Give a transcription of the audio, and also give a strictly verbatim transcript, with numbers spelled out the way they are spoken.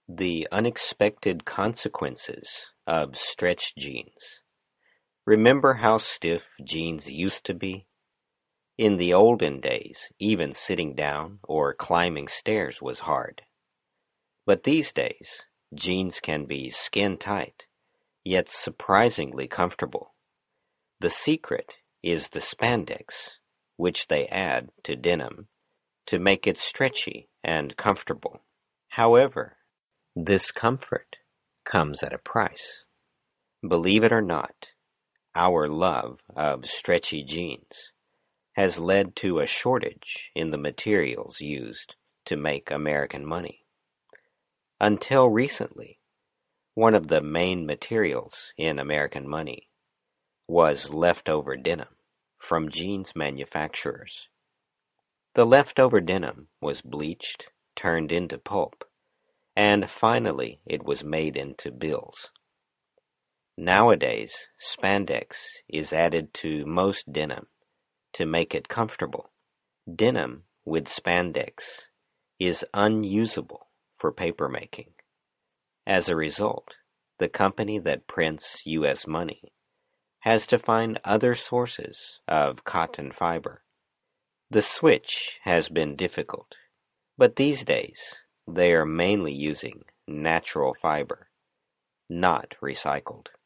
The unexpected consequences of stretch jeans. Remember how stiff jeans used to be? In the olden days, even sitting down or climbing stairs was hard. But these days, jeans can be skin tight, yet surprisingly comfortable. The secret is the spandex, which they add to denim to make it stretchy and comfortable. However, this comfort comes at a price. Believe it or not, our love of stretchy jeans has led to a shortage in the materials used to make American money. Until recently, one of the main materials in American money was leftover denim from jeans manufacturers. The leftover denim was bleached, turned into pulp, and finally it was made into bills. Nowadays, spandex is added to most denim to make it comfortable. Denim with spandex is unusable for papermaking. As a result, the company that prints U S money has to find other sources of cotton fiber. The switch has been difficult, but these days they are mainly using natural fiber, not recycled.